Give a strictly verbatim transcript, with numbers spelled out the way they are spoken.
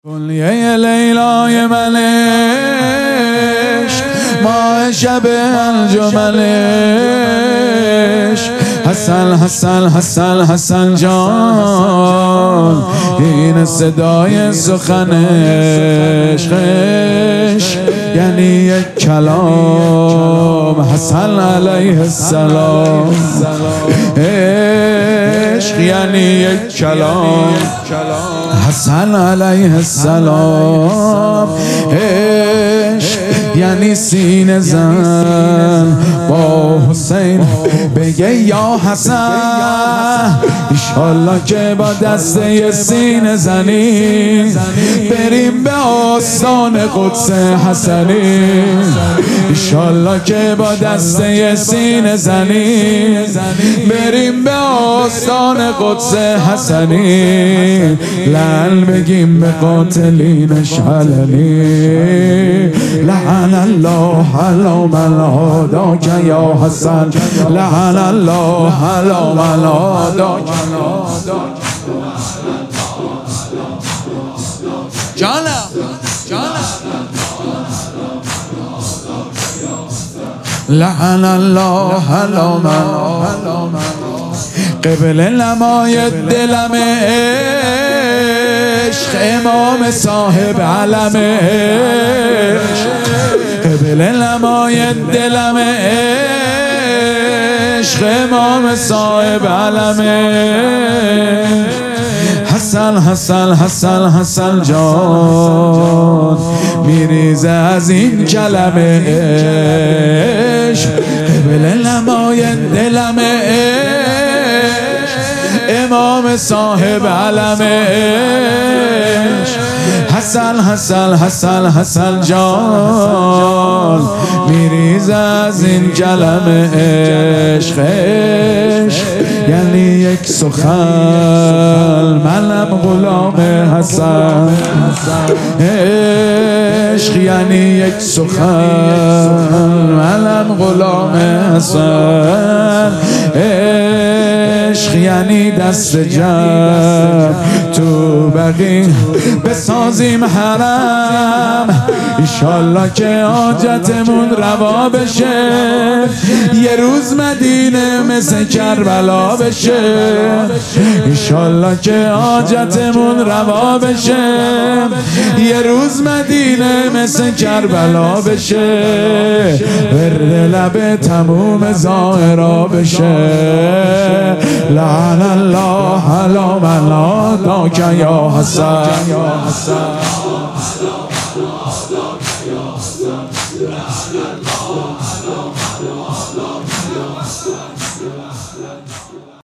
کلیه لیلای من عشق ماه شب انجمنش حسن حسن حسن حسن جان این صدای سخنش خش یعنی یک کلام حسن علیه السلام عشق یعنی یک کلام حسن علیه السلام عشق یعنی سینه زن با حسین بگه یا حسن ایشالله که با دسته سینه زنی بریم به آستان قدس حسنی ایشالله که با دسته سینه زنی بریم به آستان قدس حسنی لعن بگیم به قاتلینش علنی لعن الله علی من هاداک یا حسن لعن الله علی من هاداک جانم جانم لعن الله علی من قبل نمای دلم عشق امام صاحب علم عشق قبل نمای دلم عشق امام صاحب علم حسن حسن حسن حسن جان میریزه از این کلمه عشق قبل نمای دلم امام صاحب علم عشق حسن حسن حسن حسن جان میریزه از این کلمه عشق یعنی یک سخن منم غلام حسن عشق یعنی یک سخن منم غلام حسن عشق یعنی دست جمع تو بقیه بسازیم حرم ایشالله که حاجتمون روا بشه یه روز مدینه مثل کربلا بشه ایشالله که حاجتمون روا بشه یه روز مدینه مثل کربلا بشه ورد لب تموم ظاهرا بشه لعن الله علی من هاداک یا حسن